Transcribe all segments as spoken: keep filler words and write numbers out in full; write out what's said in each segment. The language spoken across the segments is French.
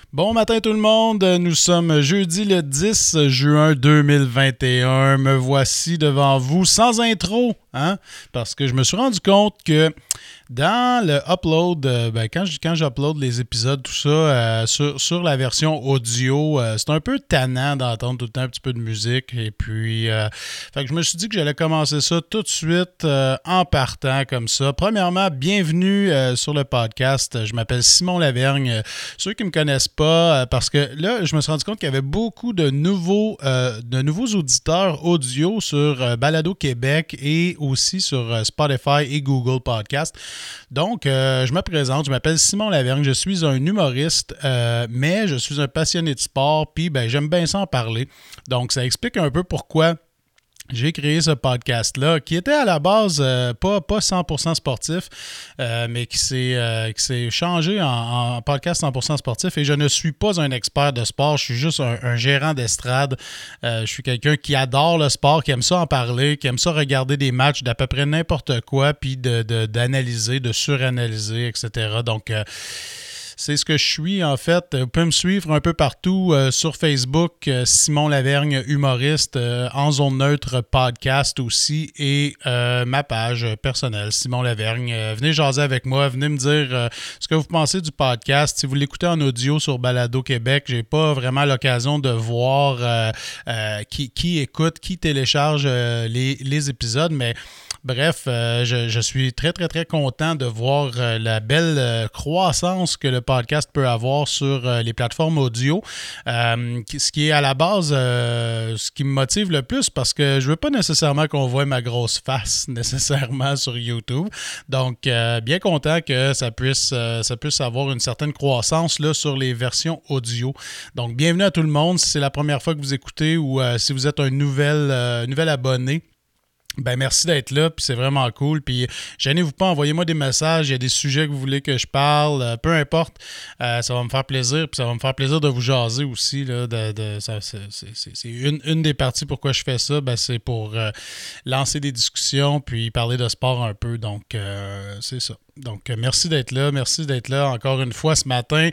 Bon matin tout le monde, nous sommes jeudi le dix juin deux mille vingt et un. Me voici devant vous sans intro, hein? Parce que je me suis rendu compte que dans le upload, euh, ben quand, je, quand j'upload les épisodes, tout ça, euh, sur, sur la version audio, euh, c'est un peu tannant d'entendre tout le temps un petit peu de musique. Et puis, euh, fait que je me suis dit que j'allais commencer ça tout de suite euh, en partant comme ça. Premièrement, bienvenue euh, sur le podcast. Je m'appelle Simon Lavergne. Ceux qui ne me connaissent pas, euh, parce que là, je me suis rendu compte qu'il y avait beaucoup de nouveaux, euh, de nouveaux auditeurs audio sur euh, Balado Québec et aussi sur euh, Spotify et Google Podcast. Donc, euh, je me présente, je m'appelle Simon Lavergne, je suis un humoriste, euh, mais je suis un passionné de sport, puis ben, j'aime bien ça en parler. Donc, ça explique un peu pourquoi j'ai créé ce podcast-là, qui était à la base euh, pas, pas cent pour cent sportif, euh, mais qui s'est, euh, qui s'est changé en, en podcast cent pour cent sportif. Et je ne suis pas un expert de sport, je suis juste un, un gérant d'estrade. Euh, je suis quelqu'un qui adore le sport, qui aime ça en parler, qui aime ça regarder des matchs d'à peu près n'importe quoi, puis de, de, d'analyser, de suranalyser, et cetera. Donc, euh, c'est ce que je suis, en fait. Vous pouvez me suivre un peu partout euh, sur Facebook, euh, Simon Lavergne, humoriste, euh, en zone neutre podcast aussi, et euh, ma page personnelle, Simon Lavergne. Euh, venez jaser avec moi, venez me dire euh, ce que vous pensez du podcast. Si vous l'écoutez en audio sur Balado Québec, j'ai pas vraiment l'occasion de voir euh, euh, qui, qui écoute, qui télécharge euh, les, les épisodes, mais bref, euh, je, je suis très, très, très content de voir euh, la belle euh, croissance que le podcast peut avoir sur euh, les plateformes audio. Euh, ce qui est à la base, euh, ce qui me motive le plus, parce que je veux pas nécessairement qu'on voit ma grosse face nécessairement sur YouTube. Donc, euh, bien content que ça puisse, euh, ça puisse avoir une certaine croissance là, sur les versions audio. Donc, bienvenue à tout le monde. Si c'est la première fois que vous écoutez ou euh, si vous êtes un nouvel, euh, nouvel abonné, ben merci d'être là, puis c'est vraiment cool. Puis gênez-vous pas, envoyez-moi des messages, il y a des sujets que vous voulez que je parle, euh, peu importe, euh, ça va me faire plaisir, puis ça va me faire plaisir de vous jaser aussi. Là, de, de, ça, c'est c'est, c'est une, une des parties pourquoi je fais ça, ben, c'est pour euh, lancer des discussions, puis parler de sport un peu, donc euh, c'est ça. Donc, merci d'être là. Merci d'être là encore une fois ce matin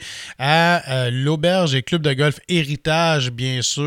à euh, l'Auberge et Club de golf Héritage, bien sûr,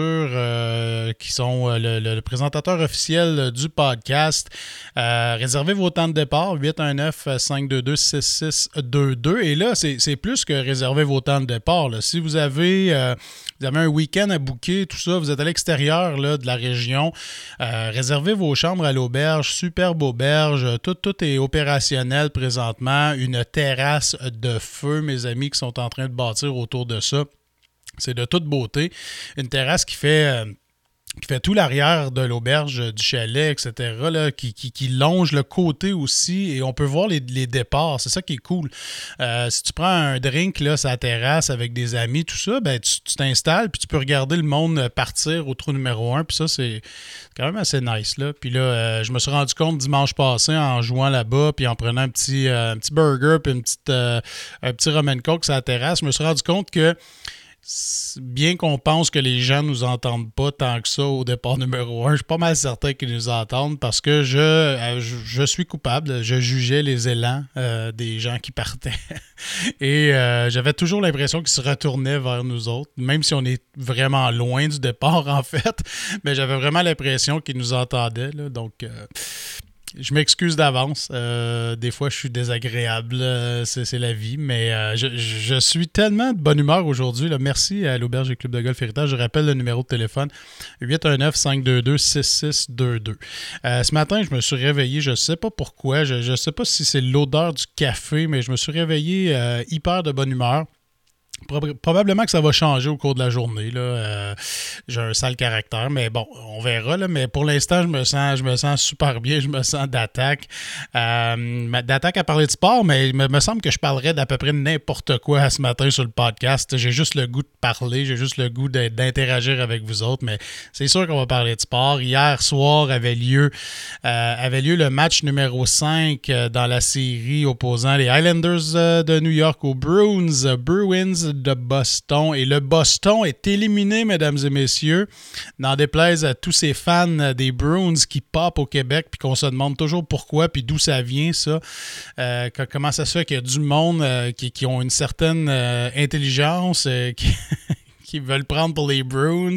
euh, qui sont euh, le, le présentateur officiel du podcast. Euh, réservez vos temps de départ, huit un neuf, cinq deux deux, six six deux deux. Et là, c'est, c'est plus que réserver vos temps de départ. Là. Si vous avez, euh, vous avez un week-end à booker, tout ça, vous êtes à l'extérieur là, de la région, euh, réservez vos chambres à l'auberge, superbe auberge, tout, tout est opérationnel présentement. Une terrasse de feu, mes amis, qui sont en train de bâtir autour de ça. C'est de toute beauté. Une terrasse qui fait... Euh, qui fait tout l'arrière de l'auberge du chalet, et cetera, là, qui, qui, qui longe le côté aussi, et on peut voir les, les départs. C'est ça qui est cool. Euh, si tu prends un drink là, sur la terrasse avec des amis, tout ça, ben, tu, tu t'installes, puis tu peux regarder le monde partir au trou numéro un, puis ça, c'est quand même assez nice. Là. Puis là, euh, je me suis rendu compte dimanche passé en jouant là-bas, puis en prenant un petit, euh, un petit burger, puis une petite, euh, un petit rum and coke sur la terrasse, je me suis rendu compte que bien qu'on pense que les gens nous entendent pas tant que ça au départ numéro un, je suis pas mal certain qu'ils nous entendent parce que je, euh, je, je suis coupable. Je jugeais les élans euh, des gens qui partaient. Et euh, j'avais toujours l'impression qu'ils se retournaient vers nous autres, même si on est vraiment loin du départ, en fait. Mais j'avais vraiment l'impression qu'ils nous entendaient. Là, donc... Euh, Je m'excuse d'avance. Euh, des fois, je suis désagréable. Euh, c'est, c'est la vie. Mais euh, je, je suis tellement de bonne humeur aujourd'hui. Là. Merci à l'Auberge et Club de golf Héritage. Je rappelle le numéro de téléphone huit un neuf, cinq deux deux, six six deux deux. Euh, ce matin, je me suis réveillé. Je ne sais pas pourquoi. Je ne sais pas si c'est l'odeur du café, mais je me suis réveillé euh, hyper de bonne humeur. Probablement que ça va changer au cours de la journée. Là. Euh, j'ai un sale caractère, mais bon, on verra. Là. Mais pour l'instant, je me sens, je me sens super bien. Je me sens d'attaque. Euh, d'attaque à parler de sport, mais il me, me semble que je parlerais d'à peu près n'importe quoi ce matin sur le podcast. J'ai juste le goût de parler. J'ai juste le goût de, d'interagir avec vous autres. Mais c'est sûr qu'on va parler de sport. Hier soir avait lieu, euh, avait lieu le match numéro cinq euh, dans la série opposant les Islanders euh, de New York aux Bruins. Bruins de Boston. Et le Boston est éliminé, mesdames et messieurs, n'en déplaise à tous ces fans des Bruins qui popent au Québec puis qu'on se demande toujours pourquoi puis d'où ça vient, ça. Euh, comment ça se fait qu'il y a du monde euh, qui, qui ont une certaine euh, intelligence, euh, qui... qui veulent prendre pour les Bruins.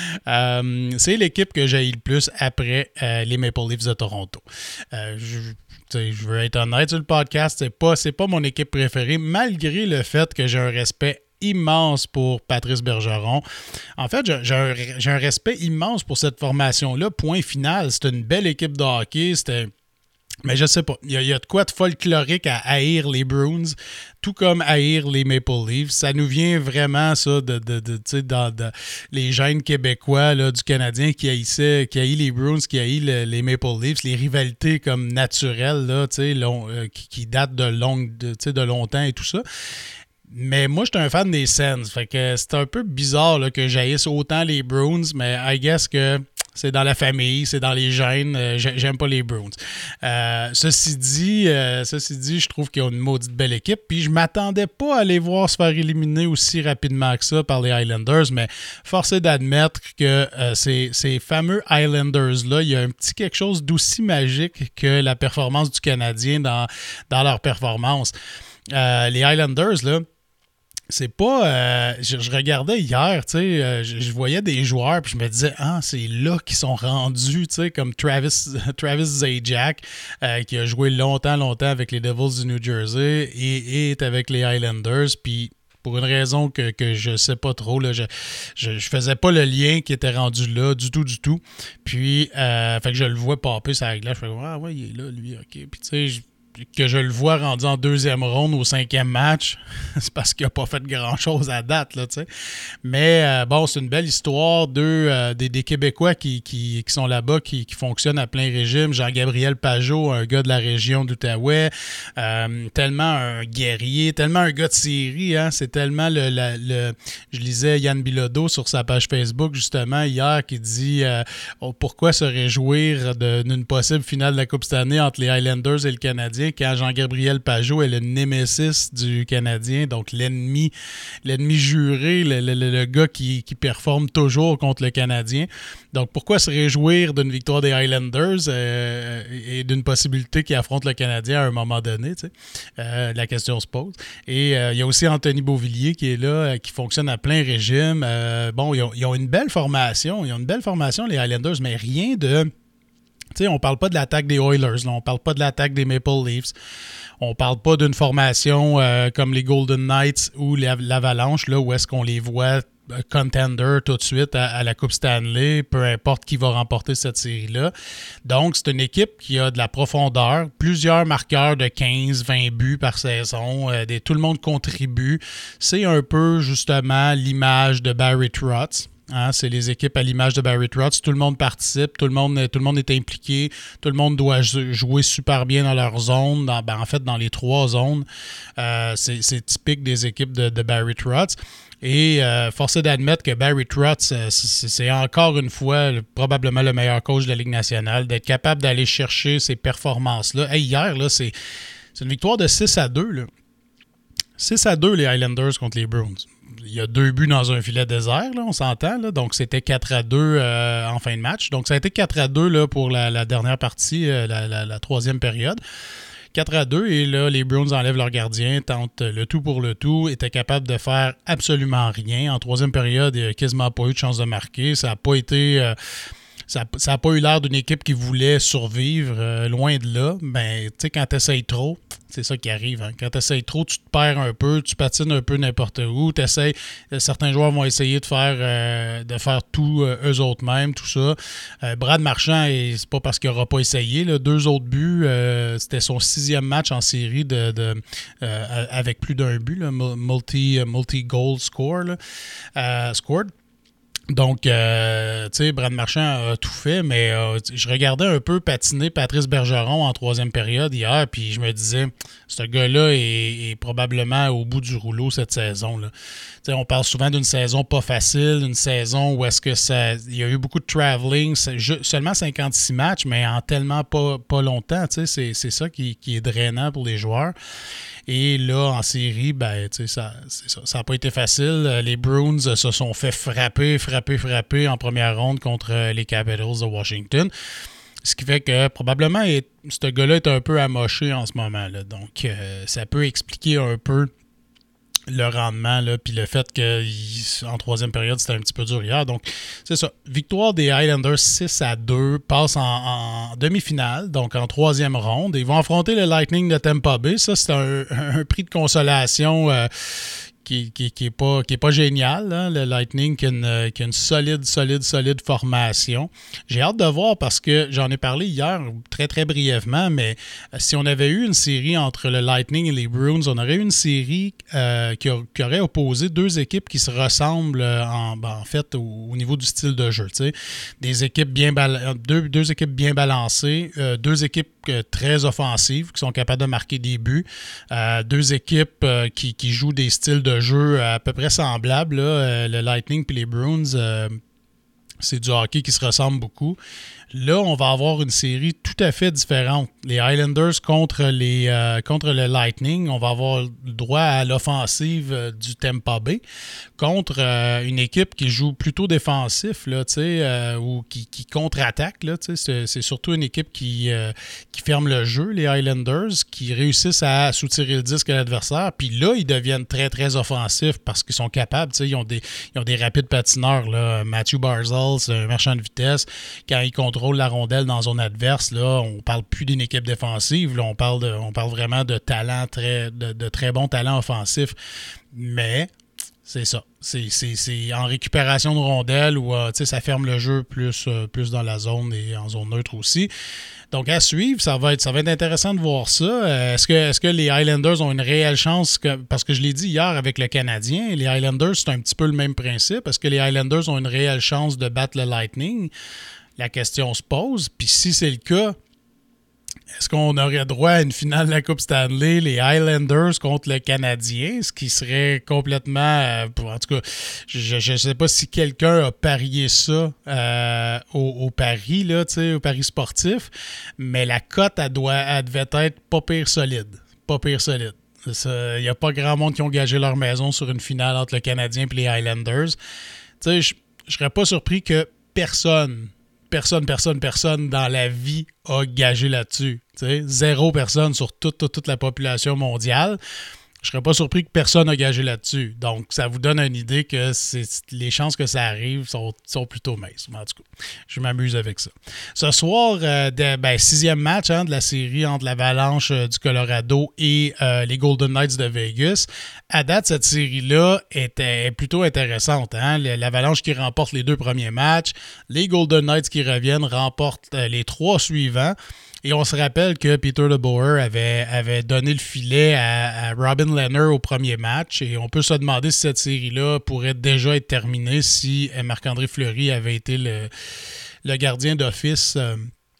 Euh, c'est l'équipe que j'ai le plus après euh, les Maple Leafs de Toronto. Euh, je, je veux être honnête sur le podcast, c'est pas, c'est pas mon équipe préférée, malgré le fait que j'ai un respect immense pour Patrice Bergeron. En fait, j'ai, j'ai, un, j'ai un respect immense pour cette formation-là. Point final. C'est une belle équipe de hockey. C'était... Mais je sais pas, il y, a, il y a de quoi de folklorique à haïr les Bruins, tout comme haïr les Maple Leafs. Ça nous vient vraiment, ça, de, de, de, tu sais, dans de, les gènes québécois là, du Canadien qui haïssait, qui haït les Bruins, qui haït le, les Maple Leafs, les rivalités comme naturelles, là, tu sais, long, euh, qui, qui datent de, longue, de, tu sais, de longtemps et tout ça. Mais moi, j'étais un fan des Sens, fait que c'est un peu bizarre là, que j'haïsse autant les Bruins, mais I guess que c'est dans la famille, c'est dans les gènes. Euh, j'aime pas les Bruins. Euh, ceci dit, euh, ceci dit, je trouve qu'ils ont une maudite belle équipe. Puis je m'attendais pas à les voir se faire éliminer aussi rapidement que ça par les Islanders, mais force est d'admettre que euh, ces, ces fameux Islanders-là, il y a un petit quelque chose d'aussi magique que la performance du Canadien dans, dans leur performance. Euh, les Islanders, là, c'est pas... Euh, je, je regardais hier, tu sais, euh, je, je voyais des joueurs, puis je me disais, ah, c'est là qu'ils sont rendus, tu sais, comme Travis, Travis Zajac, euh, qui a joué longtemps, longtemps avec les Devils du New Jersey et, et est avec les Islanders, puis pour une raison que, que je sais pas trop, là, je, je, je faisais pas le lien qui était rendu là, du tout, du tout. Puis, euh, fait que je le vois popper sur la glace, je fais, ah ouais, il est là, lui, ok. Puis, tu sais, je, que je le vois rendu en deuxième ronde au cinquième match, c'est parce qu'il n'a pas fait grand-chose à date, là, tu sais. Mais euh, bon, c'est une belle histoire de, euh, des, des Québécois qui, qui, qui sont là-bas, qui, qui fonctionnent à plein régime. Jean-Gabriel Pajot, un gars de la région d'Outaouais, euh, tellement un guerrier, tellement un gars de série, hein, c'est tellement le, le, le... Je lisais Yann Bilodeau sur sa page Facebook, justement, hier, qui dit euh, oh, pourquoi se réjouir de, d'une possible finale de la Coupe cette année entre les Highlanders et le Canadien, quand Jean-Gabriel Pajot est le némésis du Canadien, donc l'ennemi, l'ennemi juré, le, le, le gars qui, qui performe toujours contre le Canadien. Donc, pourquoi se réjouir d'une victoire des Highlanders euh, et d'une possibilité qu'ils affrontent le Canadien à un moment donné, tu sais? Euh, la question se pose. Et euh, il y a aussi Anthony Beauvillier qui est là, euh, qui fonctionne à plein régime. Euh, bon, ils ont, ils ont une belle formation, ils ont une belle formation, les Highlanders, mais rien de... Tu sais, on parle pas de l'attaque des Oilers, là, on parle pas de l'attaque des Maple Leafs, on parle pas d'une formation euh, comme les Golden Knights ou l'Avalanche, là, où est-ce qu'on les voit contender tout de suite à, à la Coupe Stanley, peu importe qui va remporter cette série-là. Donc, c'est une équipe qui a de la profondeur, plusieurs marqueurs de quinze vingt buts par saison, euh, des, tout le monde contribue. C'est un peu, justement, l'image de Barry Trotz. Hein, c'est les équipes à l'image de Barry Trotz. Tout le monde participe, tout le monde, tout le monde est impliqué, tout le monde doit jouer super bien dans leur zone, dans, ben en fait dans les trois zones. Euh, c'est, c'est typique des équipes de, de Barry Trotz. Et euh, force est d'admettre que Barry Trotz, euh, c'est, c'est encore une fois le, probablement le meilleur coach de la Ligue nationale, d'être capable d'aller chercher ces performances-là. Hey, hier, là, c'est, c'est une victoire de six à deux. Là. six à deux les Highlanders contre les Bruins. Il y a deux buts dans un filet désert, là, on s'entend. Là, donc, c'était quatre à deux euh, en fin de match. Donc, ça a été quatre à deux là, pour la, la dernière partie, euh, la, la, la troisième période. quatre à deux, et là, les Bruins enlèvent leur gardien, tentent le tout pour le tout, étaient capables de faire absolument rien. En troisième période, il n'y a quasiment pas eu de chance de marquer. Ça n'a pas été... Euh, Ça n'a pas eu l'air d'une équipe qui voulait survivre, euh, loin de là. Ben, tu sais, quand tu essayes trop, c'est ça qui arrive. Hein? Quand tu essayes trop, tu te perds un peu, tu patines un peu n'importe où. T'essayes, certains joueurs vont essayer de faire, euh, de faire tout euh, eux autres mêmes, tout ça. Euh, Brad Marchand, et c'est pas parce qu'il n'aura pas essayé. Là, deux autres buts, euh, c'était son sixième match en série de, de, euh, avec plus d'un but, là, multi, multi-goal score, là, euh, scored. Donc, euh, tu sais, Brad Marchand a tout fait, mais euh, je regardais un peu patiner Patrice Bergeron en troisième période hier, puis je me disais, ce gars-là est, est probablement au bout du rouleau cette saison-là. Tu sais, on parle souvent d'une saison pas facile, une saison où est-ce que ça, il y a eu beaucoup de traveling, seulement cinquante-six matchs, mais en tellement pas, pas longtemps, tu sais, c'est, c'est ça qui, qui est drainant pour les joueurs. Et là, en série, ben, tu sais, ça ça n'a pas été facile. Les Bruins se sont fait frapper, frapper, frapper en première ronde contre les Capitals de Washington. Ce qui fait que probablement, ce gars-là est un peu amoché en ce moment, là. Donc, euh, ça peut expliquer un peu le rendement, là, puis le fait qu'en troisième période, c'était un petit peu dur hier. Donc, c'est ça. Victoire des Highlanders six à deux, passe en, en demi-finale, donc en troisième ronde. Ils vont affronter le Lightning de Tampa Bay. Ça, c'est un, un prix de consolation euh, qui, qui, qui est pas, qui est pas génial, hein? Le Lightning qui a, une, qui a une solide, solide, solide formation. J'ai hâte de voir parce que j'en ai parlé hier très, très brièvement, mais si on avait eu une série entre le Lightning et les Bruins, on aurait eu une série euh, qui, a, qui aurait opposé deux équipes qui se ressemblent en, ben, en fait au, au niveau du style de jeu. T'sais. Des équipes bien bala- deux, deux équipes bien balancées, euh, deux équipes euh, très offensives qui sont capables de marquer des buts, euh, deux équipes euh, qui, qui jouent des styles de jeu à peu près semblables. Là. Euh, le Lightning et les Bruins, euh, c'est du hockey qui se ressemble beaucoup. Là, on va avoir une série tout à fait différente. Les Highlanders contre, les, euh, contre le Lightning, on va avoir le droit à l'offensive euh, du Tampa Bay contre euh, une équipe qui joue plutôt défensif, là, euh, ou qui, qui contre-attaque. Là, c'est, c'est surtout une équipe qui, euh, qui ferme le jeu, les Highlanders, qui réussissent à soutirer le disque à l'adversaire. Puis là, ils deviennent très, très offensifs parce qu'ils sont capables. Ils ont, des, ils ont des rapides patineurs. Là. Matthew Barzal, c'est un marchand de vitesse. Quand ils contrôlent la rondelle dans zone adverse, là, on parle plus d'une équipe défensive, là, on parle de, on parle vraiment de talent très, de, de très bons talents offensifs. Mais c'est ça. C'est, c'est, c'est en récupération de rondelle où euh, ça ferme le jeu plus, euh, plus dans la zone et en zone neutre aussi. Donc, à suivre, ça va être, ça va être intéressant de voir ça. Euh, est-ce que, est-ce que les Highlanders ont une réelle chance? Que, parce que je l'ai dit hier avec le Canadien, les Highlanders, c'est un petit peu le même principe. Est-ce que les Highlanders ont une réelle chance de battre le Lightning? La question se pose. Puis si c'est le cas, est-ce qu'on aurait droit à une finale de la Coupe Stanley, les Highlanders contre le Canadien, ce qui serait complètement... Euh, en tout cas, je ne sais pas si quelqu'un a parié ça euh, au, au pari, là, au pari sportif, mais la cote, elle, doit, elle devait être pas pire solide. Pas pire solide. Il n'y a pas grand monde qui ont gagé leur maison sur une finale entre le Canadien et les Highlanders. Je ne serais pas surpris que personne... Personne, personne, personne dans la vie a gagé là-dessus. T'sais, zéro personne sur toute, toute, toute la population mondiale. Je ne serais pas surpris que personne n'a gagé là-dessus. Donc, ça vous donne une idée que c'est, les chances que ça arrive sont, sont plutôt minces. En tout cas, je m'amuse avec ça. Ce soir, euh, de, ben, sixième match hein, de la série entre l'Avalanche euh, du Colorado et euh, les Golden Knights de Vegas. À date, cette série-là était plutôt intéressante. Hein? L'Avalanche qui remporte les deux premiers matchs. Les Golden Knights qui reviennent remportent euh, les trois suivants. Et on se rappelle que Peter DeBoer avait, avait donné le filet à, à Robin Lehner au premier match. Et on peut se demander si cette série-là pourrait déjà être terminée si Marc-André Fleury avait été le, le gardien d'office euh,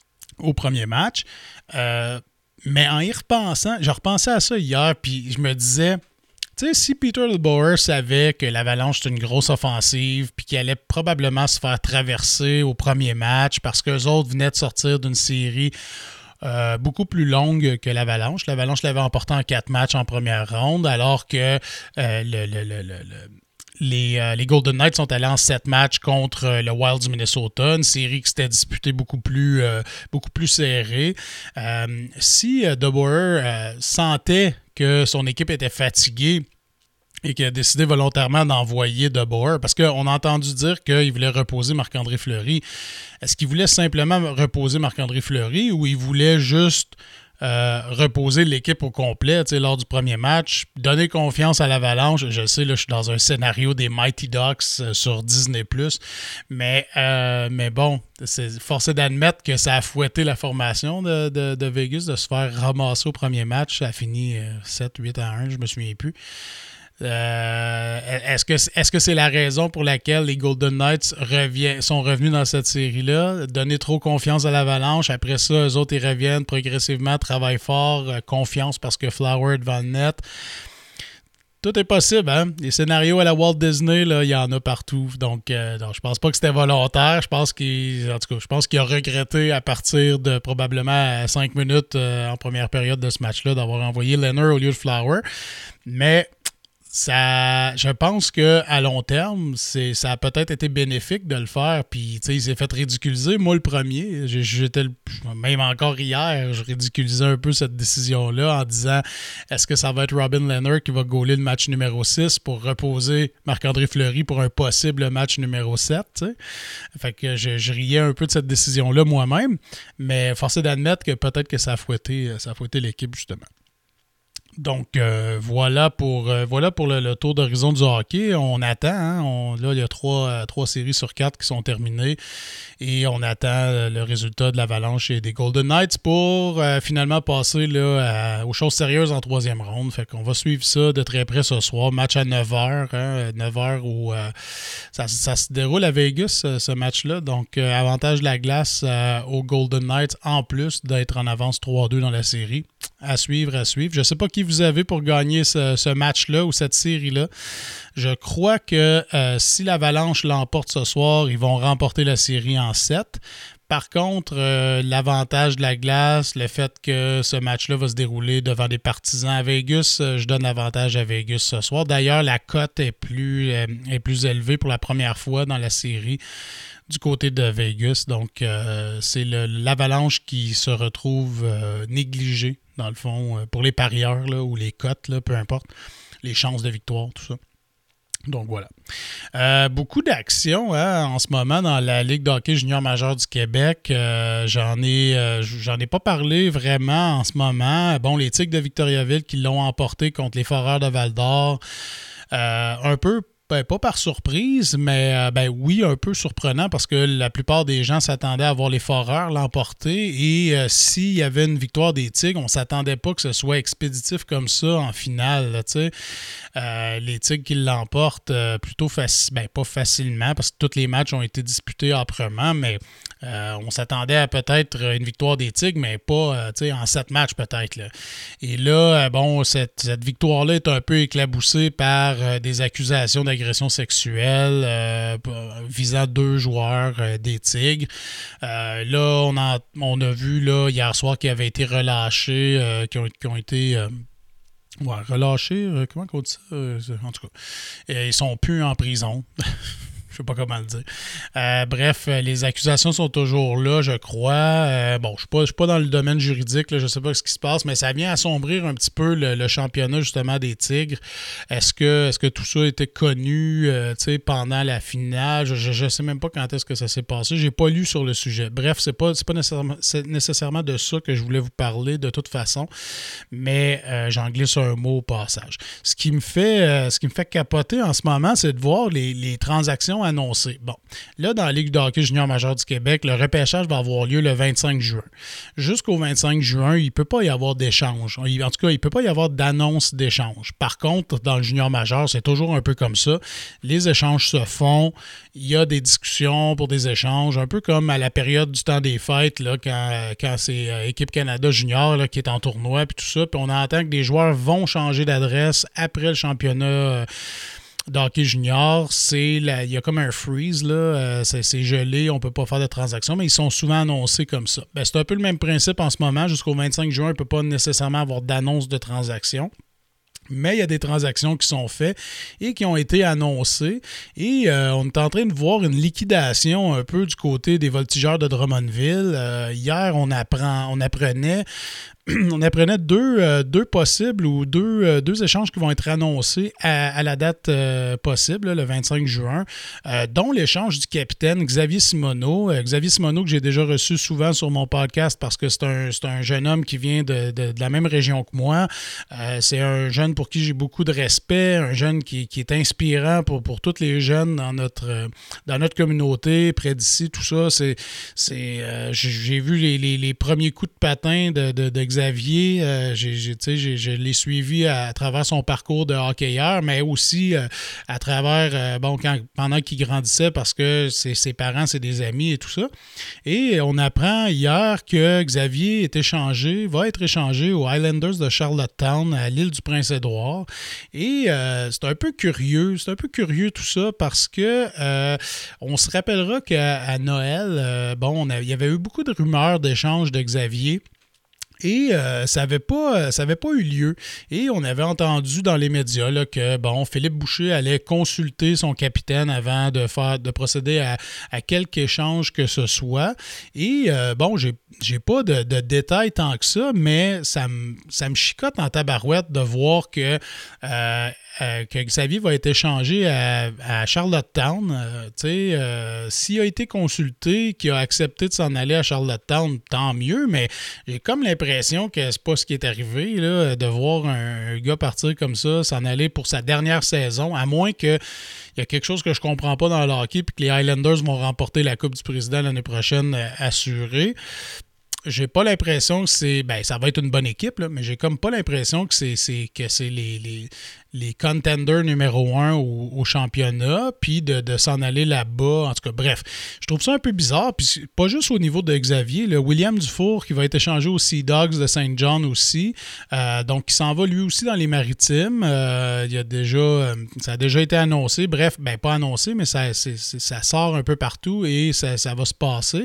au premier match. Euh, mais en y repensant, je repensais à ça hier, puis je me disais... Tu sais, si Peter DeBoer savait que l'Avalanche c'est une grosse offensive puis qu'il allait probablement se faire traverser au premier match parce qu'eux autres venaient de sortir d'une série euh, beaucoup plus longue que l'Avalanche. L'Avalanche l'avait emporté en quatre matchs en première ronde alors que euh, le, le, le, le, le Les, euh, les Golden Knights sont allés en sept matchs contre euh, le Wild du Minnesota, une série qui s'était disputée beaucoup plus, euh, beaucoup plus serrée. Euh, si euh, DeBoer euh, sentait que son équipe était fatiguée et qu'il a décidé volontairement d'envoyer DeBoer, parce qu'on a entendu dire qu'il voulait reposer Marc-André Fleury, est-ce qu'il voulait simplement reposer Marc-André Fleury ou il voulait juste... Euh, reposer l'équipe au complet lors du premier match, donner confiance à l'Avalanche. Je sais, là, je suis dans un scénario des Mighty Ducks euh, sur Disney plus, mais, euh, mais bon, c'est forcé d'admettre que ça a fouetté la formation de, de, de Vegas de se faire ramasser au premier match. Ça a fini euh, sept huit à un, je me souviens plus. Euh, est-ce que, est-ce que c'est la raison pour laquelle les Golden Knights revient, sont revenus dans cette série-là? Donner trop confiance à l'Avalanche. Après ça, eux autres, ils reviennent progressivement, travaillent fort, euh, confiance parce que Flower est devant le net. Tout est possible, hein? Les scénarios à la Walt Disney, là, il y en a partout. Donc, euh, donc je pense pas que c'était volontaire. Je pense qu'il, en tout cas, je pense qu'il a regretté à partir de probablement cinq minutes euh, en première période de ce match-là d'avoir envoyé Leonard au lieu de Flower. Mais ça, je pense qu'à long terme, c'est, ça a peut-être été bénéfique de le faire. Puis, tu sais, il s'est fait ridiculiser. Moi, le premier, j'étais le, même encore hier, je ridiculisais un peu cette décision-là en disant est-ce que ça va être Robin Lehner qui va gauler le match numéro six pour reposer Marc-André Fleury pour un possible match numéro sept, tu sais? Fait que je, je riais un peu de cette décision-là moi-même, mais force est d'admettre que peut-être que ça a fouetté, ça a fouetté l'équipe, justement. Donc, euh, voilà pour, euh, voilà pour le, le tour d'horizon du hockey. On attend. Hein, on, là, il y a trois, euh, trois séries sur quatre qui sont terminées et on attend euh, le résultat de l'Avalanche et des Golden Knights pour euh, finalement passer là, à, aux choses sérieuses en troisième ronde. Fait qu'on va suivre ça de très près ce soir. Match à neuf heures. Hein, neuf heures où euh, ça, ça se déroule à Vegas, ce match-là. Donc, euh, avantage de la glace euh, aux Golden Knights en plus d'être en avance trois à deux dans la série. À suivre, à suivre. Je ne sais pas qui vous avez pour gagner ce, ce match-là ou cette série-là. Je crois que euh, si l'Avalanche l'emporte ce soir, ils vont remporter la série en sept. Par contre, euh, l'avantage de la glace, le fait que ce match-là va se dérouler devant des partisans à Vegas, euh, je donne l'avantage à Vegas ce soir. D'ailleurs, la cote est plus, euh, est plus élevée pour la première fois dans la série du côté de Vegas. Donc, euh, c'est le, l'Avalanche qui se retrouve euh, négligé, dans le fond, euh, pour les parieurs là, ou les cotes, là, peu importe, les chances de victoire, tout ça. Donc, voilà. Euh, beaucoup d'actions hein, en ce moment dans la Ligue de hockey junior majeur du Québec. Euh, j'en ai, euh, j'en ai pas parlé vraiment en ce moment. Bon, les Tigres de Victoriaville qui l'ont emporté contre les Foreurs de Val-d'Or. Euh, un peu Ben, pas par surprise, mais euh, ben oui, un peu surprenant parce que la plupart des gens s'attendaient à voir les Foreurs l'emporter et euh, s'il y avait une victoire des Tigres, on ne s'attendait pas que ce soit expéditif comme ça en finale. Là, euh, les Tigres qui l'emportent euh, plutôt faci- ben, pas facilement parce que tous les matchs ont été disputés âprement, mais euh, on s'attendait à peut-être une victoire des Tigres, mais pas euh, en sept matchs peut-être. Là. Et là, euh, bon, cette, cette victoire-là est un peu éclaboussée par euh, des accusations d'agression sexuelle euh, visant deux joueurs euh, des Tigres. Euh, là, on a, on a vu là, hier soir qu'ils avaient été relâchés, euh, qui, ont, qui ont été... Euh, ouais, relâchés, euh, comment on dit ça? Euh, en tout cas, euh, ils sont plus en prison. Je sais pas comment le dire. Euh, bref, les accusations sont toujours là, je crois. Euh, bon, je ne suis pas dans le domaine juridique, là, je ne sais pas ce qui se passe, mais ça vient assombrir un petit peu le, le championnat justement des Tigres. Est-ce que, est-ce que tout ça était connu euh, pendant la finale? Je ne sais même pas quand est-ce que ça s'est passé. Je n'ai pas lu sur le sujet. Bref, ce n'est pas, c'est pas nécessairement, c'est nécessairement de ça que je voulais vous parler de toute façon, mais euh, j'en glisse un mot au passage. Ce qui me fait, euh, ce qui me fait capoter en ce moment, c'est de voir les, les transactions annoncé. Bon, là, dans la Ligue de hockey junior majeur du Québec, le repêchage va avoir lieu le vingt-cinq juin. Jusqu'au vingt-cinq juin, il ne peut pas y avoir d'échange. En tout cas, il ne peut pas y avoir d'annonce d'échange. Par contre, dans le junior majeur, c'est toujours un peu comme ça. Les échanges se font. Il y a des discussions pour des échanges, un peu comme à la période du temps des fêtes, là, quand, quand c'est euh, Équipe Canada junior là, qui est en tournoi, puis tout ça. Puis on entend que des joueurs vont changer d'adresse après le championnat euh, d'hockey junior, c'est la, il y a comme un freeze, là, euh, c'est, c'est gelé, on ne peut pas faire de transactions, mais ils sont souvent annoncés comme ça. Ben, c'est un peu le même principe en ce moment. Jusqu'au vingt-cinq juin, on ne peut pas nécessairement avoir d'annonce de transactions. Mais il y a des transactions qui sont faites et qui ont été annoncées. Et euh, on est en train de voir une liquidation un peu du côté des voltigeurs de Drummondville. Euh, hier, on, apprend, on apprenait on apprenait deux, euh, deux possibles ou deux, euh, deux échanges qui vont être annoncés à, à la date euh, possible, là, le vingt-cinq juin, euh, dont l'échange du capitaine Xavier Simoneau. Euh, Xavier Simoneau que j'ai déjà reçu souvent sur mon podcast parce que c'est un, c'est un jeune homme qui vient de, de, de la même région que moi. Euh, c'est un jeune pour qui j'ai beaucoup de respect, un jeune qui, qui est inspirant pour, pour tous les jeunes dans notre, dans notre communauté, près d'ici, tout ça. C'est, c'est, euh, j'ai vu les, les, les premiers coups de patin de, de, de Xavier, euh, j'ai, j'ai, j'ai, je l'ai suivi à, à travers son parcours de hockeyeur, mais aussi euh, à travers, euh, bon, quand, pendant qu'il grandissait, parce que ses, ses parents, c'est des amis et tout ça. Et on apprend hier que Xavier est échangé, va être échangé aux Highlanders de Charlottetown, à l'île du Prince-Édouard. Et euh, c'est un peu curieux, c'est un peu curieux tout ça, parce que euh, on se rappellera qu'à à Noël, euh, bon, on a, il y avait eu beaucoup de rumeurs d'échange de Xavier. Et euh, ça n'avait pas, ça avait pas eu lieu. Et on avait entendu dans les médias là, que bon, Philippe Boucher allait consulter son capitaine avant de faire, de procéder à, à quelque échange que ce soit. Et euh, bon, j'ai, j'ai pas de, de détails tant que ça, mais ça me, ça me chicote en tabarouette de voir que euh, Euh, que Xavier va être échangé à, à Charlottetown. Euh, euh, s'il a été consulté, qu'il a accepté de s'en aller à Charlottetown, tant mieux, mais j'ai comme l'impression que c'est pas ce qui est arrivé, là, de voir un, un gars partir comme ça, s'en aller pour sa dernière saison, à moins que il y a quelque chose que je comprends pas dans le hockey et que les Highlanders vont remporter la Coupe du Président l'année prochaine euh, assurée. J'ai pas l'impression que c'est... Ben, ça va être une bonne équipe, là, mais j'ai comme pas l'impression que c'est, c'est, que c'est les, les, les contenders numéro un au, au championnat, puis de, de s'en aller là-bas. En tout cas, bref, je trouve ça un peu bizarre. Puis pas juste au niveau de Xavier, là, William Dufour qui va être échangé aux Sea Dogs de Saint John aussi. Euh, donc, il s'en va lui aussi dans les Maritimes. Euh, il y a déjà... Euh, ça a déjà été annoncé. Bref, ben pas annoncé, mais ça, c'est, c'est, ça sort un peu partout et ça, ça va se passer.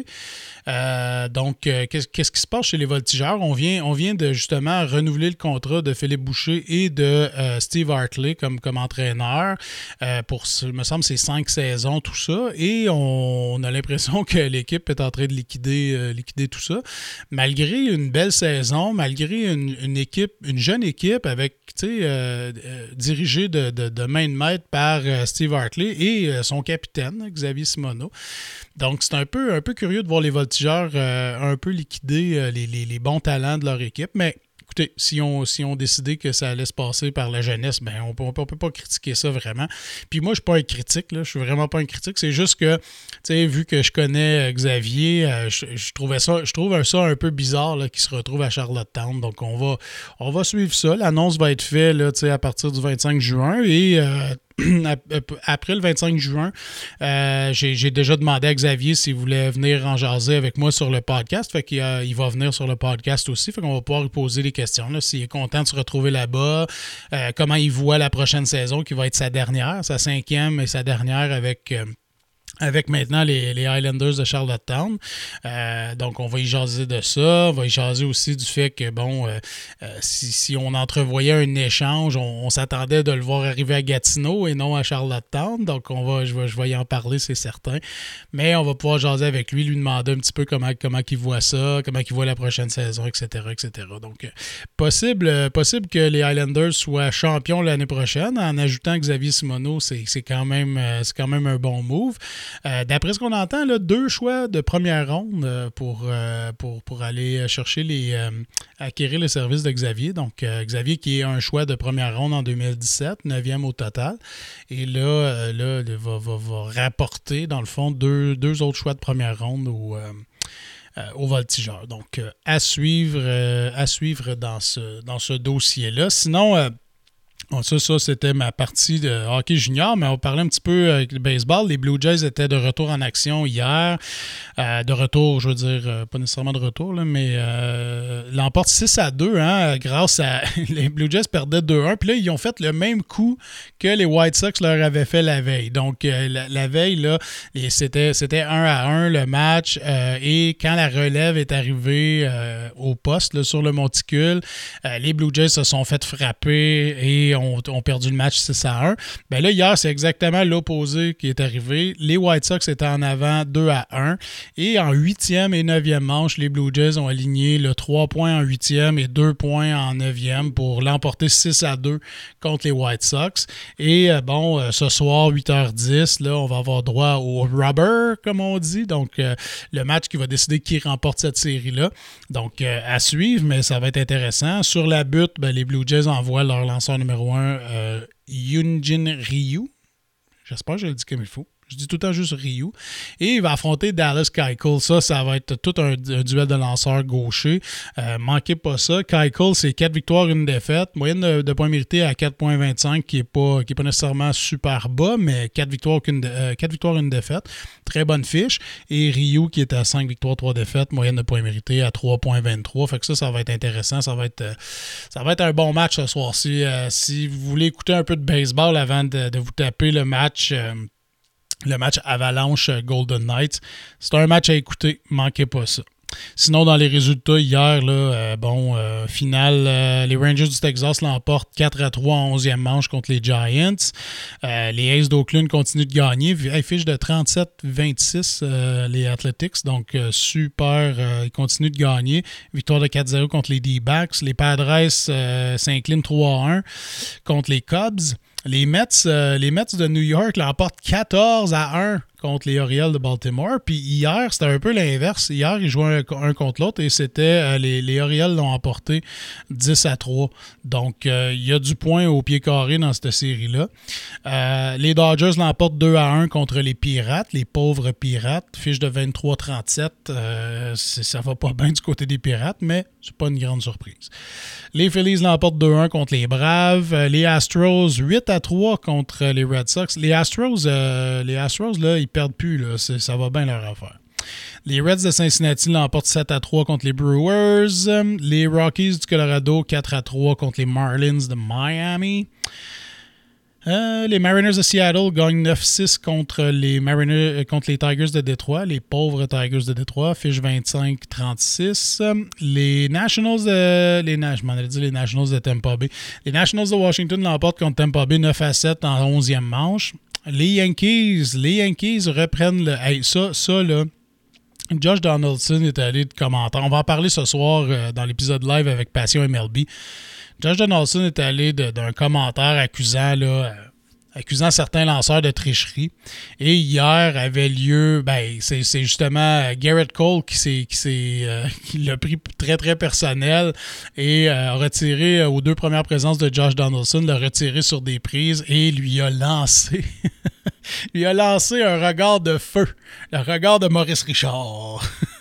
Euh, donc, euh, qu'est-ce, qu'est-ce qui se passe chez les Voltigeurs? On vient, on vient de justement renouveler le contrat de Philippe Boucher et de euh, Steve Hartley comme, comme entraîneur euh, pour, il me semble, ces cinq saisons, tout ça. Et on, on a l'impression que l'équipe est en train de liquider, euh, liquider tout ça. Malgré une belle saison, malgré une, une équipe, une jeune équipe avec, tu sais, euh, euh, dirigée de, de, de main de maître par euh, Steve Hartley et euh, son capitaine, Xavier Simoneau. Donc, c'est un peu, un peu curieux de voir les Voltigeurs euh, un peu liquider euh, les, les, les bons talents de leur équipe. Mais écoutez, si on, si on décidait que ça allait se passer par la jeunesse, ben on ne peut pas critiquer ça vraiment. Puis moi, je ne suis pas un critique, là, je suis vraiment pas un critique. C'est juste que, tu sais, vu que je connais Xavier, euh, je, je trouvais ça, je trouve ça un peu bizarre là, qu'il se retrouve à Charlottetown. Donc, on va, on va suivre ça. L'annonce va être faite là, à partir du vingt-cinq juin et... Euh, après le vingt-cinq juin, euh, j'ai, j'ai déjà demandé à Xavier s'il voulait venir en jaser avec moi sur le podcast. Fait qu'il euh, il va venir sur le podcast aussi. Fait qu'on va pouvoir lui poser des questions. Là, s'il est content de se retrouver là-bas, euh, comment il voit la prochaine saison qui va être sa dernière, sa cinquième et sa dernière avec... Euh, avec maintenant les, les Highlanders de Charlottetown. Euh, donc, on va y jaser de ça. On va y jaser aussi du fait que, bon, euh, euh, si, si on entrevoyait un échange, on, on s'attendait de le voir arriver à Gatineau et non à Charlottetown. Donc, on va, je, vais, je vais y en parler, c'est certain. Mais on va pouvoir jaser avec lui, lui demander un petit peu comment, comment il voit ça, comment il voit la prochaine saison, et cetera, et cetera. Donc, euh, possible, euh, possible que les Highlanders soient champions l'année prochaine. En ajoutant Xavier Simoneau, c'est, c'est, quand même, euh, c'est quand même un bon move. Euh, d'après ce qu'on entend, là, deux choix de première ronde euh, pour, euh, pour, pour aller chercher les euh, acquérir les services de Xavier. Donc, euh, Xavier qui est un choix de première ronde en deux mille dix-sept, neuvième au total. Et là, euh, là il va, va, va rapporter, dans le fond, deux, deux autres choix de première ronde au, euh, euh, au Voltigeurs. Donc, euh, à suivre, euh, à suivre dans ce, dans ce dossier-là. Sinon, euh, Bon, ça, ça, c'était ma partie de hockey junior, mais on parlait un petit peu avec le baseball. Les Blue Jays étaient de retour en action hier. Euh, de retour, je veux dire, euh, pas nécessairement de retour, là, mais euh, l'emporte six à deux, hein, grâce à... Les Blue Jays perdaient deux un, puis là, ils ont fait le même coup que les White Sox leur avaient fait la veille. Donc, euh, la, la veille, là, et c'était, c'était un à un le match, euh, et quand la relève est arrivée euh, au poste, là, sur le monticule, euh, les Blue Jays se sont fait frapper et ont, ont perdu le match six à un. Ben là, hier, c'est exactement l'opposé qui est arrivé. Les White Sox étaient en avant deux à un. Et en huitième et neuvième manche, les Blue Jays ont aligné le trois points en huitième et deux points en neuvième pour l'emporter six à deux contre les White Sox. Et euh, bon, euh, ce soir, huit heures dix, là, on va avoir droit au rubber, comme on dit. Donc, euh, le match qui va décider qui remporte cette série-là. Donc, euh, à suivre, mais ça va être intéressant. Sur la butte, ben, les Blue Jays envoient leur lanceur numéro un, euh, Hyunjin Ryu. J'espère que je le dis comme il faut. Je dis tout le temps juste Ryu. Et il va affronter Dallas Keuchel. Ça, ça va être tout un, un duel de lanceurs gauchers. Euh, manquez pas ça. Keuchel, c'est quatre victoires, une défaite. Moyenne de, de points mérités à quatre virgule vingt-cinq, qui n'est pas, qui est pas nécessairement super bas, mais quatre victoires, une, euh, quatre victoires, une défaite. Très bonne fiche. Et Ryu, qui est à cinq victoires, trois défaites. Moyenne de points mérités à trois virgule vingt-trois. Fait que ça, ça va être intéressant. Ça va être, euh, ça va être un bon match ce soir. Si, euh, si vous voulez écouter un peu de baseball avant de, de vous taper le match... Euh, Le match Avalanche Golden Knights. C'est un match à écouter. Manquez pas ça. Sinon, dans les résultats, hier, là, euh, bon, euh, finale, euh, les Rangers du Texas l'emportent quatre à trois en onzième manche contre les Giants. Euh, les Aces d'Oakland continuent de gagner. Ils fichent de trente-sept vingt-six euh, les Athletics. Donc, euh, super. Euh, ils continuent de gagner. Victoire de quatre zéro contre les D-Backs. Les Padres euh, s'inclinent trois à un contre les Cubs. Les Mets, euh, les Mets de New York l'emportent quatorze à un contre les Orioles de Baltimore. Puis hier, c'était un peu l'inverse. Hier, ils jouaient un, un contre l'autre et c'était euh, les, les Orioles l'ont emporté dix à trois. Donc, euh, il y a du point au pied carré dans cette série-là. Euh, les Dodgers l'emportent deux à un contre les Pirates, les pauvres Pirates. Fiche de vingt-trois à trente-sept. Euh, ça va pas bien du côté des Pirates, mais c'est pas une grande surprise. Les Phillies l'emportent deux à un contre les Braves. Les Astros, huit à trois contre les Red Sox. Les Astros, euh, les Astros là, ils perdent plus. Là. Ça va bien leur affaire. Les Reds de Cincinnati l'emportent sept à trois contre les Brewers. Les Rockies du Colorado, quatre à trois contre les Marlins de Miami. Euh, les Mariners de Seattle gagnent neuf six contre les, Mariners, euh, contre les Tigers de Détroit. Les pauvres Tigers de Détroit fichent vingt-cinq à trente-six. Les Nationals de... Les, je m'en avais dit les Nationals de Tampa Bay. Les Nationals de Washington l'emportent contre Tampa Bay neuf à sept en onzième manche. Les Yankees, les Yankees reprennent le... Hey, ça, ça, là... Josh Donaldson est allé de commentaire. On va en parler ce soir euh, dans l'épisode live avec Passion M L B. Josh Donaldson est allé de, d'un commentaire accusant, là, euh, accusant certains lanceurs de tricherie. Et hier avait lieu, ben, c'est, c'est justement Garrett Cole qui, s'est, qui, s'est, euh, qui l'a pris très, très personnel et euh, a retiré euh, aux deux premières présences de Josh Donaldson, l'a retiré sur des prises et lui a lancé... lui a lancé un regard de feu. Le regard de Maurice Richard.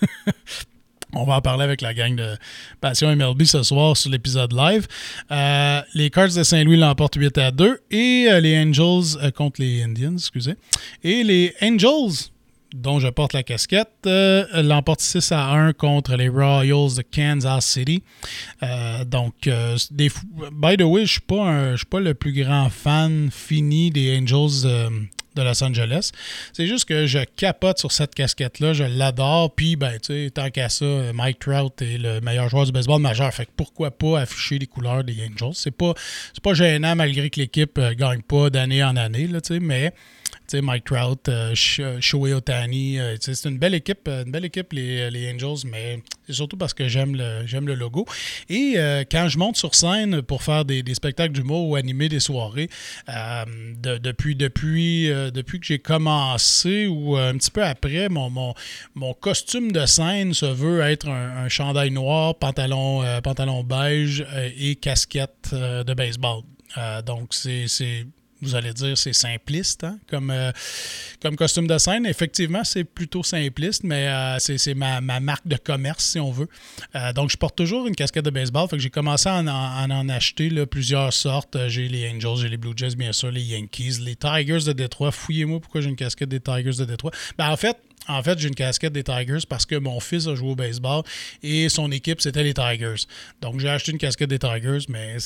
On va en parler avec la gang de Passion M L B ce soir sur l'épisode live. Euh, les Cards de Saint-Louis l'emportent huit à deux et euh, les Angels euh, contre les Indians, excusez. Et les Angels, dont je porte la casquette, euh, l'emportent six à un contre les Royals de Kansas City. Euh, donc, euh, des fou- by the way, je ne suis pas le plus grand fan fini des Angels euh, de Los Angeles. C'est juste que je capote sur cette casquette-là, je l'adore. Puis, ben, tu sais, tant qu'à ça, Mike Trout est le meilleur joueur du baseball majeur. Fait que pourquoi pas afficher les couleurs des Angels? C'est pas, c'est pas gênant malgré que l'équipe ne gagne pas d'année en année, là, tu sais, mais... Tu sais, Mike Trout, euh, Shohei Ohtani, euh, c'est une belle équipe, une belle équipe les, les Angels, mais c'est surtout parce que j'aime le, j'aime le logo. Et euh, quand je monte sur scène pour faire des, des spectacles d'humour ou animer des soirées, euh, de, depuis, depuis, euh, depuis que j'ai commencé ou un petit peu après, mon, mon, mon costume de scène se veut être un, un chandail noir, pantalon, euh, pantalon beige euh, et casquette euh, de baseball. Euh, donc, c'est... c'est vous allez dire c'est simpliste hein, comme, euh, comme costume de scène. Effectivement, c'est plutôt simpliste, mais euh, c'est, c'est ma, ma marque de commerce, si on veut. Euh, donc, je porte toujours une casquette de baseball. Fait que j'ai commencé à en, en, en acheter là, plusieurs sortes. J'ai les Angels, j'ai les Blue Jays, bien sûr, les Yankees, les Tigers de Détroit. Fouillez-moi pourquoi j'ai une casquette des Tigers de Détroit. Ben, en fait, En fait, j'ai une casquette des Tigers parce que mon fils a joué au baseball et son équipe, c'était les Tigers. Donc, j'ai acheté une casquette des Tigers, mais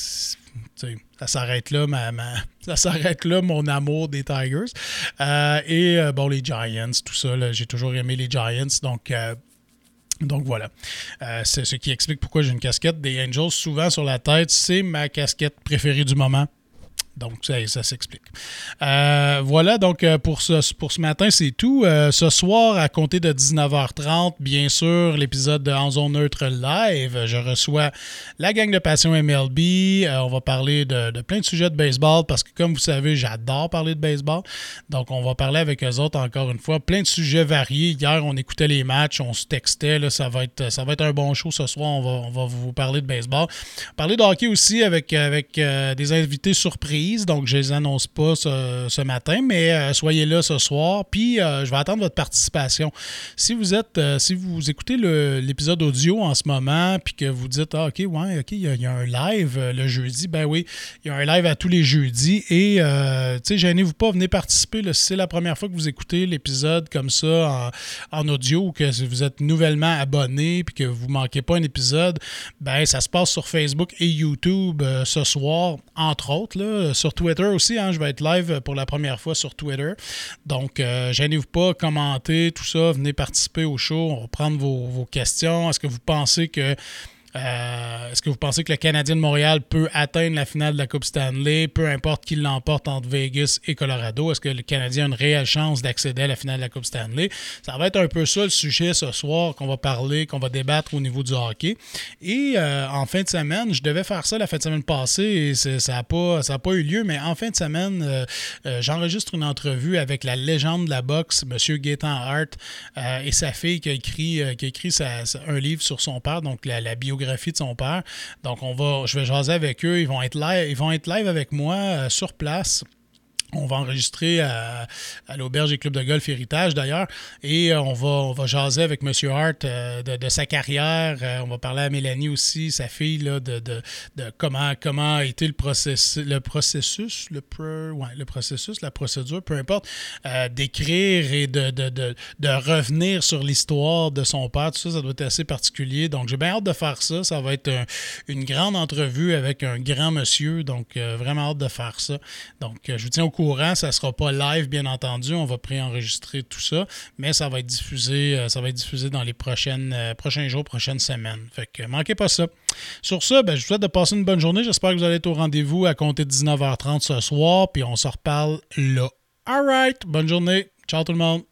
ça s'arrête là, ma, ma, ça s'arrête là, mon amour des Tigers. Euh, et, euh, bon, les Giants, tout ça, là, j'ai toujours aimé les Giants. Donc, euh, Donc voilà, euh, c'est ce qui explique pourquoi j'ai une casquette des Angels souvent sur la tête. C'est ma casquette préférée du moment. Donc, ça, ça s'explique. Euh, voilà, donc pour ce, pour ce matin, c'est tout. Euh, ce soir, à compter de dix-neuf heures trente, bien sûr, l'épisode de En Zone Neutre live. Je reçois la gang de Passion M L B. Euh, on va parler de, de plein de sujets de baseball parce que, comme vous savez, j'adore parler de baseball. Donc, on va parler avec eux autres, encore une fois, plein de sujets variés. Hier, on écoutait les matchs, on se textait. Là, ça va être, ça va être un bon show ce soir. On va, on va vous parler de baseball. Parler de hockey aussi avec, avec euh, des invités surprises. surprise, donc je les annonce pas ce, ce matin, mais euh, soyez là ce soir, puis euh, je vais attendre votre participation. Si vous êtes, euh, si vous écoutez le, l'épisode audio en ce moment, puis que vous dites, ah, ok, ouais, ok, il y, y a un live euh, le jeudi, ben oui, il y a un live à tous les jeudis, et euh, tu sais, gênez-vous pas, venez participer, là, si c'est la première fois que vous écoutez l'épisode comme ça en, en audio, ou que vous êtes nouvellement abonné, puis que vous ne manquez pas un épisode, ben ça se passe sur Facebook et YouTube euh, ce soir, entre autres, là, sur Twitter aussi, hein, je vais être live pour la première fois sur Twitter, donc euh, gênez-vous pas, commentez, tout ça, venez participer au show, on va prendre vos, vos questions. Est-ce que vous pensez que Euh, est-ce que vous pensez que le Canadien de Montréal peut atteindre la finale de la Coupe Stanley, peu importe qui l'emporte entre Vegas et Colorado? Est-ce que le Canadien a une réelle chance d'accéder à la finale de la Coupe Stanley? Ça va être un peu ça le sujet ce soir qu'on va parler, qu'on va débattre au niveau du hockey. Et euh, en fin de semaine, je devais faire ça la fin de semaine passée et ça n'a pas, ça a pas eu lieu, mais en fin de semaine, euh, euh, j'enregistre une entrevue avec la légende de la boxe, M. Gaétan Hart, euh, et sa fille qui a écrit, euh, qui a écrit sa, sa, un livre sur son père, donc la, la biographie de son père. Donc, on va, je vais jaser avec eux. Ils vont être live, ils vont être live avec moi euh, sur place. On va enregistrer à, à l'Auberge et Club de Golf Héritage, d'ailleurs, et euh, on, va, on va jaser avec M. Hart euh, de, de sa carrière. Euh, on va parler à Mélanie aussi, sa fille, là, de, de, de comment, comment a été le processus, le processus, le, pro, ouais, le processus, la procédure, peu importe, euh, d'écrire et de, de, de, de revenir sur l'histoire de son père. Tout ça, ça doit être assez particulier. Donc, j'ai bien hâte de faire ça. Ça va être un, une grande entrevue avec un grand monsieur. Donc, euh, vraiment hâte de faire ça. Donc, euh, je vous tiens au courant. Courant, ça ne sera pas live, bien entendu. On va préenregistrer tout ça, mais ça va être diffusé, ça va être diffusé dans les prochaines, euh, prochains jours, prochaines semaines. Fait que manquez pas ça. Sur ça, ben, je vous souhaite de passer une bonne journée. J'espère que vous allez être au rendez-vous à compter de dix-neuf heures trente ce soir, puis on se reparle là. All right, bonne journée. Ciao tout le monde.